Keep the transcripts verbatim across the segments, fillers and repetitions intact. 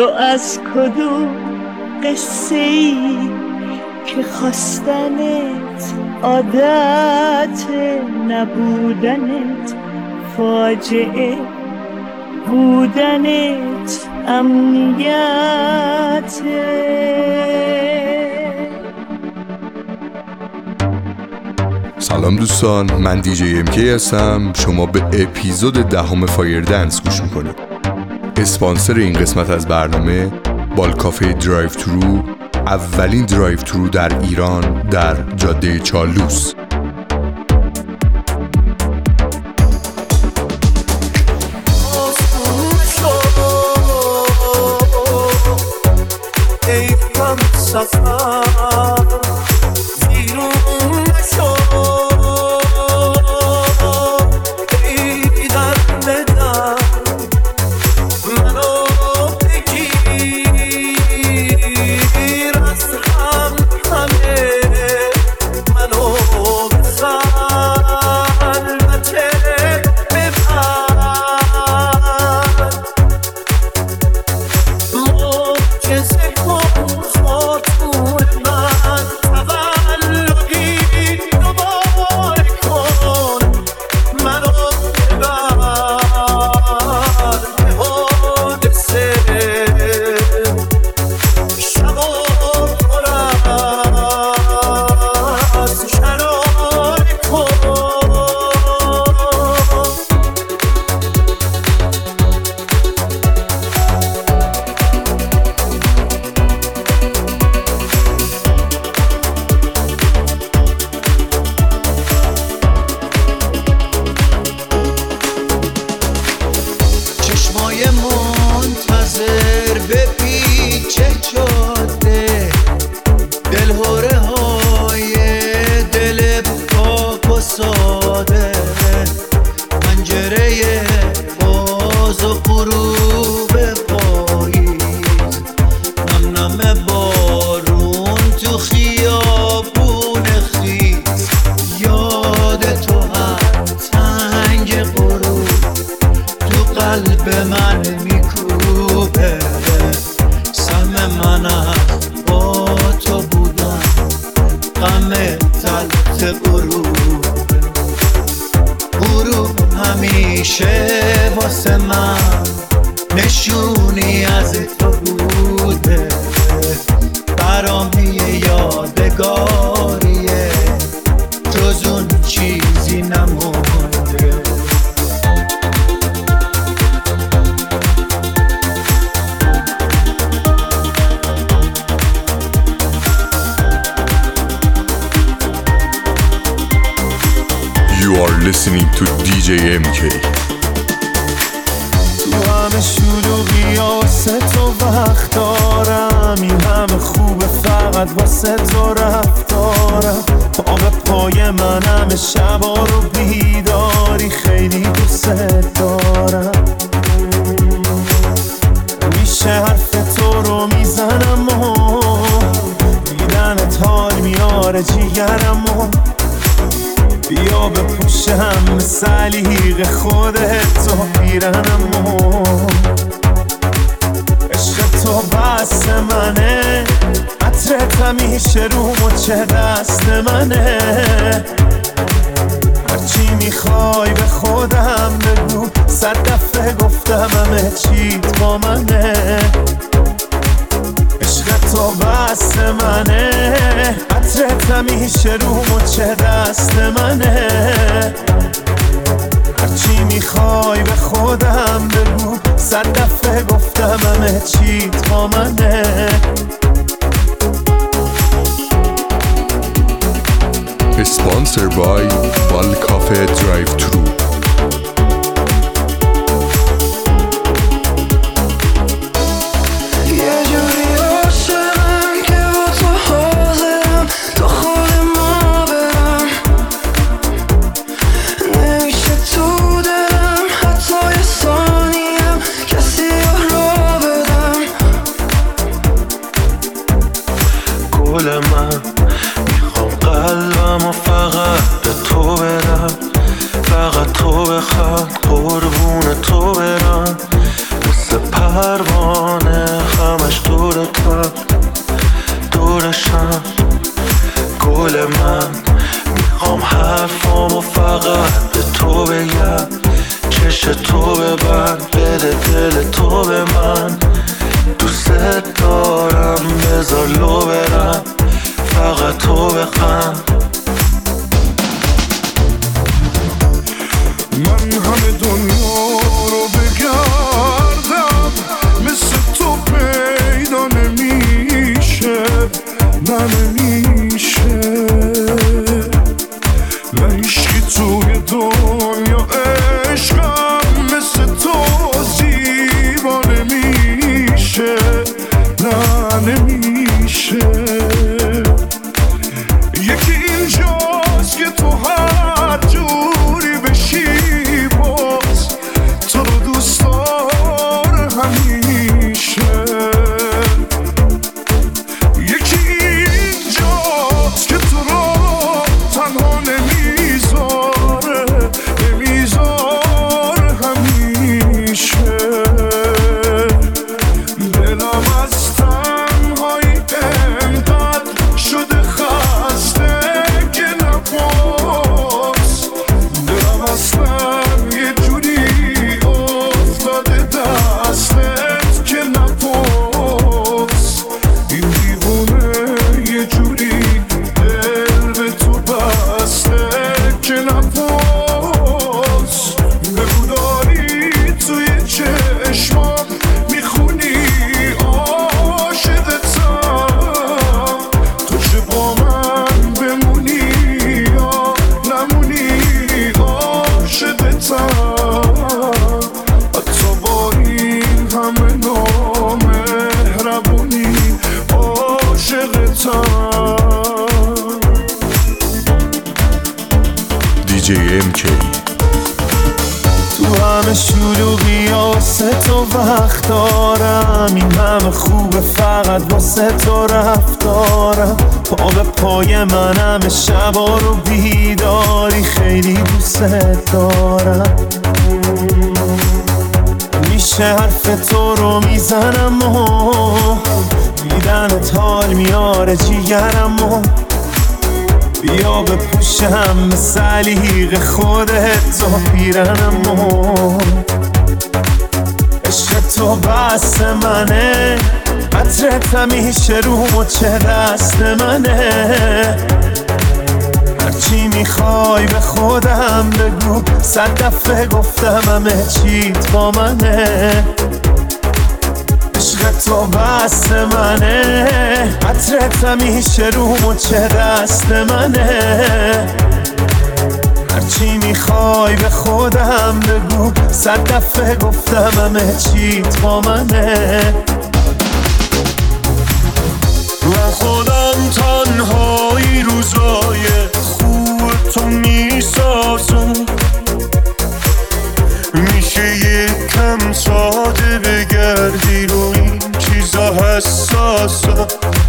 تو از کدوم قصه ای که خواستنت عادت، نبودنت فاجعه، بودنت امنیت. سلام دوستان، من دیجی ام کی هستم. شما به اپیزود دهم فایر دنس گوش میکنید. اسپانسر این قسمت از برنامه بالکافه درایو ترو، اولین درایو ترو در ایران در جاده چالوس. You are listening to دی جی ام کی. تو همه شلوغی واسه تو وقت دارم، این همه خوبه فقط واسه تو رفتارم. پا به پای من همه شبا رو بیداری، خیلی دوست دارم. میشه حرف تو رو میزنم و دیدنت حال میاره جیگرم و بیا بپوشم سلیق خودت و پیرنم و عشق تو بس منه، عطرت همیشه رو مچه دست منه. هرچی میخوای به خودم بگو، صد دفعه گفتم همه چیت با منه. عشق تو بس منه، عطرت همیشه رو مچه دست منه. هرچی میخوای به خودم بگو، صد دفعه گفتم همه چیت با منه. Sponsored by بالکافه درایو ترو. قربون تو برم، مثل پروانه غم. من همه دنیا رو بگردم مثل تو پیدا نمیشه، نه نمیشه. نه عشقی توی دنیا عشقم مثل تو زیبا نمیشه، نه نمیشه. یکی اینجاست که تو هر جوری بشی باز تو رو دوست داره همیشه. یکی اینجاست که تو رو تنها نمیذاره، نمیذاره همیشه. دلم از تنهایی انقدر شده خسته که نپاس. دلم اصلا یه جوری افتاده دستت که نپاس. این دیوونه یه جوری دل به تو بسته که نپاس. بگو داری توی چشمام میخونی عاشقتم، تو چه با من بمونی یا نمونی عاشقتم. حتی با این همه نامهربونی عاشقتم. دیجی ام کی. تو همه شلوغی واسه تو وقت دارم، این همه خوبه فقط واسه تو رفتارم. پا به پای من همه شبا رو بیداری، خیلی دوست دارم. میشه حرف تو رو میزنم و دیدنت حال میاره جیگرم و بیا بپوشم به سلیق خودت و پیرنم و عشق تو بس منه، عطرت همیشه رو مچ دست منه. هرچی میخوای به خودم بگو، صد دفعه گفتم همه چیت با منه. عشق تو بس منه، عطرت همیشه رو مچ دست منه. هرچی میخوای به خودم بگو، صد دفعه گفتم همه چیت با منه. من خودم تنهایی روزای خوب تو میسازم. میشه یکم ساده بگردی رو این چیزا حساسم.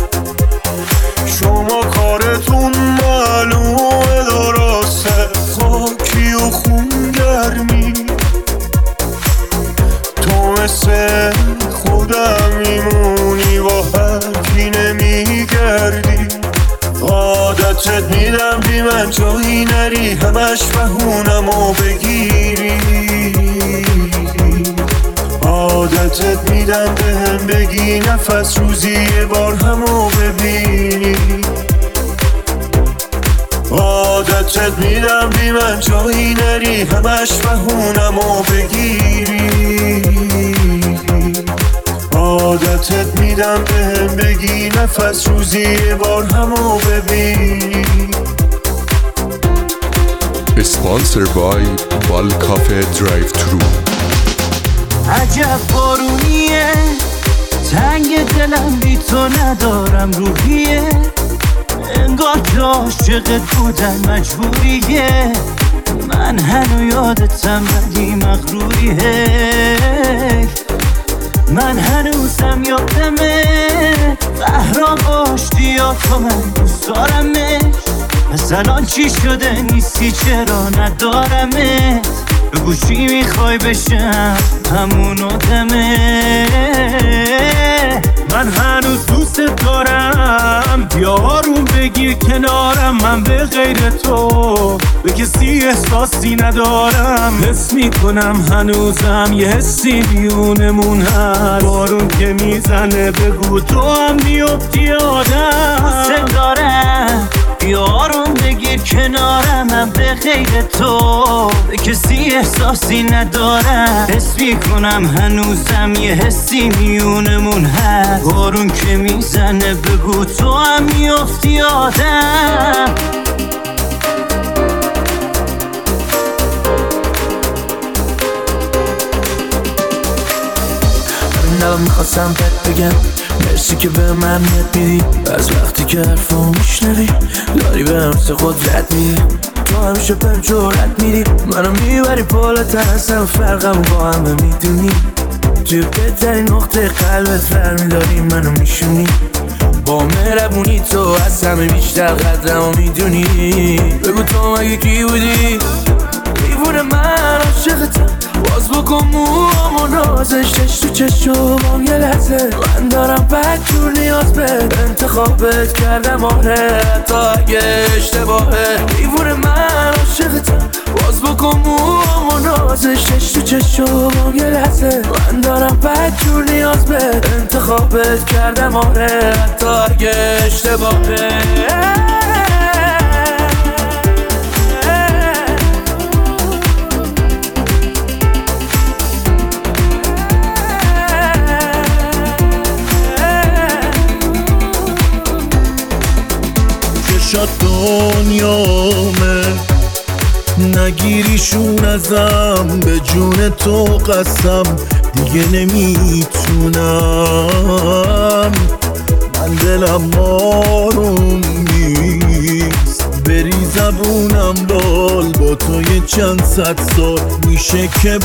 شما کارتون معلومه درسته، خاکی و خونگرمی. تو مثل خودم میمونی و هرکی نمیگردی. عادتت میدم بی من جایی نری، همش بهونمو بگیری. عادتت میدم به هم بگی نفس روزی یه بار همو ببینی. عادتت میدم بی من جایی نری، همش بهونمو بگیری. عادتت میدم به هم بگی نفس روزی یه بار همو ببینی. اسپانسر بای بال کافه درایو ترو. عجب بارونیه، تنگ دلم بی تو ندارم روحیه. انگار که عاشقت بودم مجبوریه. من هنو یادتم ولی مغروریه. من هنوزم یادمه قهران باشتی یا تو، من دوست دارمش. مثلا چی شده نیستی چرا ندارمت؟ بگو چی میخوای بشم همون آدمه. من هنوز دوست دارم، بیا آروم بگیر کنارم. من به غیر تو به کسی احساسی ندارم. حس میکنم هنوزم یه حسی بیونمون هست. بارون که میزنه بگو تو هم میفتی آدم. حسن دارم بیارم بگیر کنارم به غیر تو به کسی احساسی ندارم حس میکنم هنوزم یه حسی میونمون هست بارون که میزنه بگو تو هم میافتی آدم من میخواستم بهت بگم مرسی که به من یاد میدی از وقتی که حرفو میشنوی داری به همس قدرت میدی تو همیشه بهم جرأت میدی منو میبری بالاتر اصلا فرقم با همه میدونی توی بهترین نقطه قلبت فرمیداری منو میشونی با مهربونی تو از همه بیشتر قدرمو میدونی بگو تو مگه کی بودی دیوونه من عاشقتم باز بکن موامو نازش چش تو چشمام یه لحظه من دارم بد جور نیاز به انتخابت کردم آره حتی اگه اشتباهه دیوونه من عاشقتم باز بکن موامو نازش چش تو چشمام یه لحظه من دارم بد جور نیاز به انتخابت کردم آره حتی اگه اشتباهه شاد دنیامه نگیریشون ازم به جون تو قسم دیگه نمیتونم من دلم آروم نیست بری زبونم لال با تو یه چند صد سال میشه که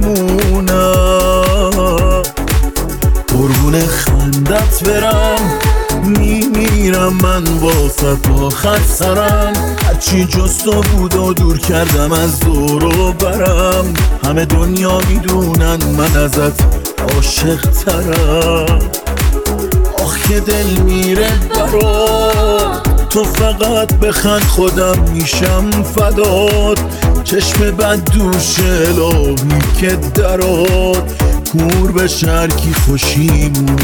بمونم قربون خندت برم میمیرم من واسه آخر سرم هرچی جز تو بود و دور کردم از دور و برم همه دنیا میدونن من ازت عاشق ترم آخ که دل میره برات تو فقط بخند خودم میشم فدات چشم بد دوشه لابی که درات کور به شرکی خوشیمونو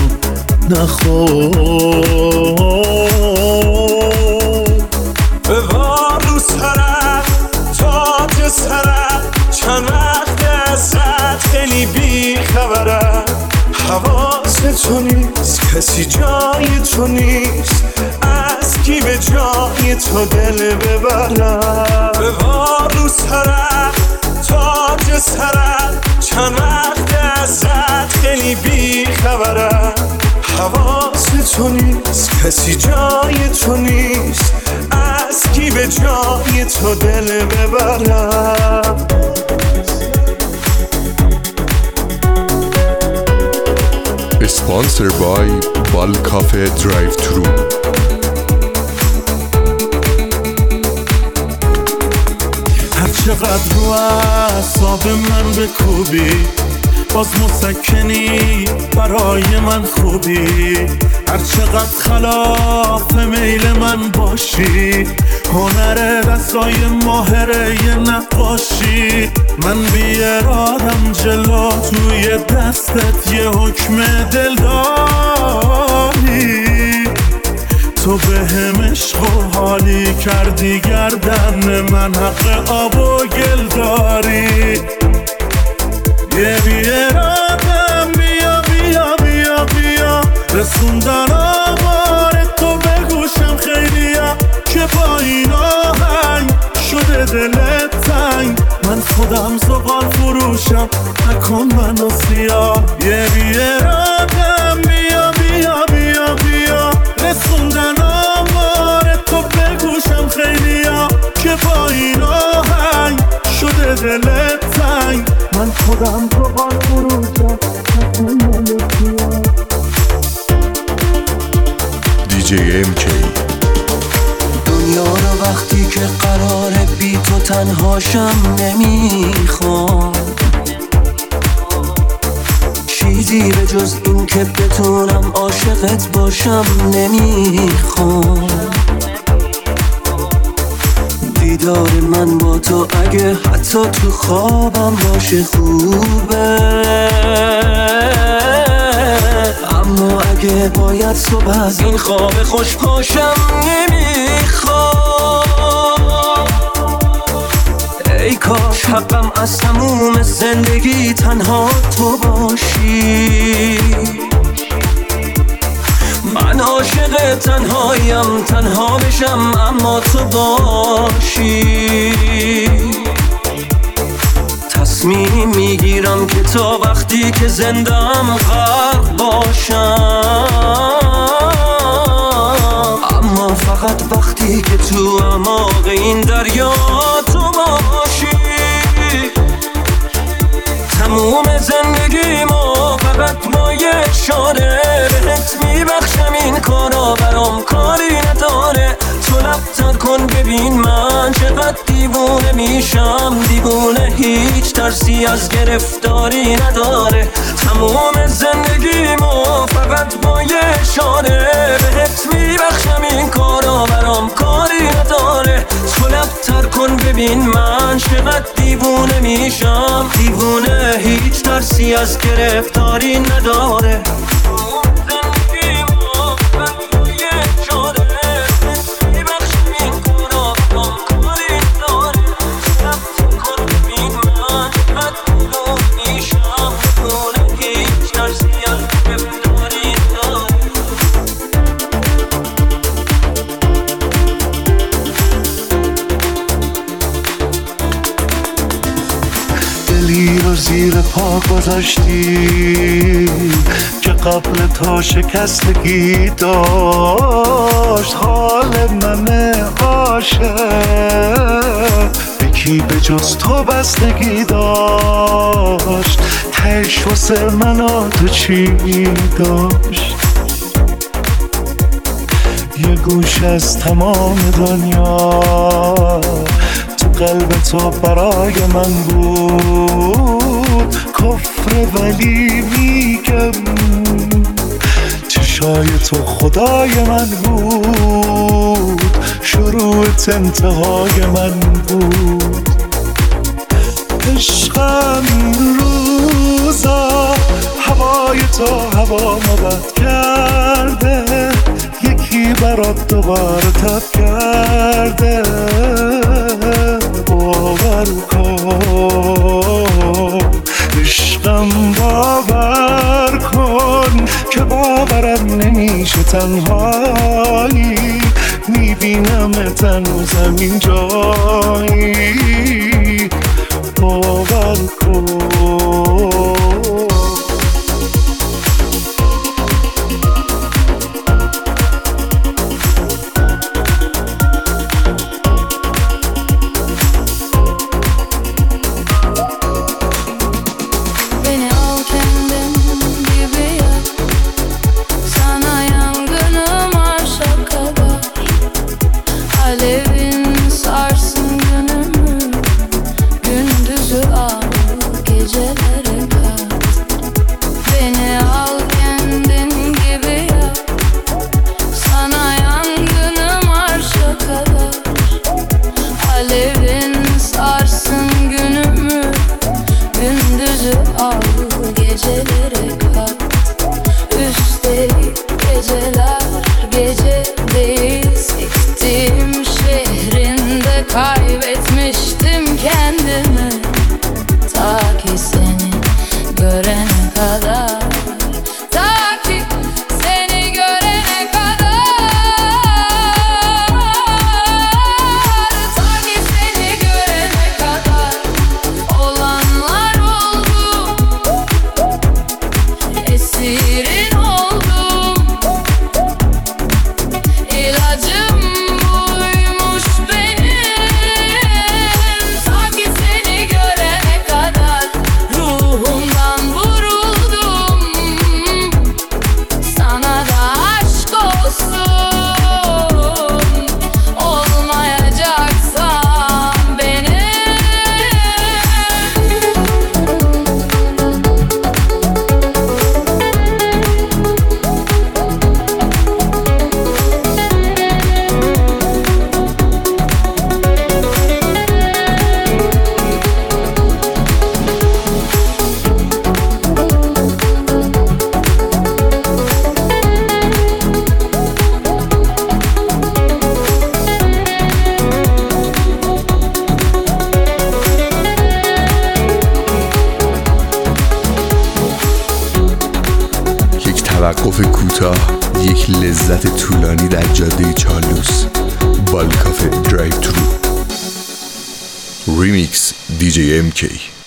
نخواد ببار رو سرم تاج سرم چند وقت ازت خیلی بی خبرم حواس تو نیست کسی جای تو نیست از کی به جای تو دل ببرم ببار رو سرم تاج سرم چند وقت ازت خیلی بی خبرم حواس تو نیست کسی جای تو نیست از کی به جای تو دل ببرم Sponsored by Bal Cafe Drive Thru. هر چقدر رو اعصاب من بکوبی باز مسکنی برای من خوبی هر چقدر خلاف میل من باشی هنر دستای ماهره یه نقاشی من بی ارادم جلو توی دستت یه حکم دل داری تو به هم عشق و حالی کردی گردن من حق آب و گل داری یه بی ارادم بیا بیا بیا بیا رسوندن آوار تو به گوشم خیلیا که با این آهنگ شده دلت تنگ من خودم زغال فروشم نکن منو سیاه یه بی ارادم بیا بیا بیا بیا رسوندن آوار تو به گوشم خیلیا که با این آهنگ شده دلت تنگ من خودم زغال فروشم نکن منو سیاه دی جی ام کی دنیا رو وقتی که قراره بی تو تنهاشم نمیخوام چیزی به جز این که بتونم عاشقت باشم نمیخوام دیدار من با تو اگه حتی تو خوابم باشه خوبه اما اگه باید صبح از این خواب خوش پاشم نمیخوام. ای کاش حقم از تموم زندگی تنها تو باشی. من عاشق تنهایم، تنها بشم اما تو باشی. تصمیم میگیرم که تا وقتی که زندم غرق باشم، اما فقط وقتی که تو اعماق این دریا تو باشی. تموم زندگیمو فقط با یه اشاره بهت میبخشم، این کارا برام کاری نداره. تو لب‌تر کن ببین من چقدر دیوونه میشم، دیوونه هیچ ترسی از گرفتاری نداره. تموم زندگیمو فقط با یه اشاره بهت میبخشم، این کارا برام کاری نداره. تو لب‌تر کن ببین من چقدر دیوونه میشم، دیوونه هیچ ترسی از گرفتاری نداره. زیر پا گذاشتی که قبل تا شکستگی داشت. حال من عاشق یکی به جز تو بستگی داشت. تهش واسه من و تو چی داشت؟ یه گوش از تمام دنیا قلب تو برای من بود کفر، ولی میگم چشای تو خدای من بود، شروعت انتهای من بود. عشقم این روزا هوای تو هوا مبد کرده، یکی برات دوباره تب کرده. باور کن عشقم، باور کن که باورم نمیشه تنهایی. میبینم هنوزم این جایی، باور کن. کوتاه، یک لذت طولانی در جاده چالوس. بالکافه درایو ترو. ریمیکس دی جی ام کی.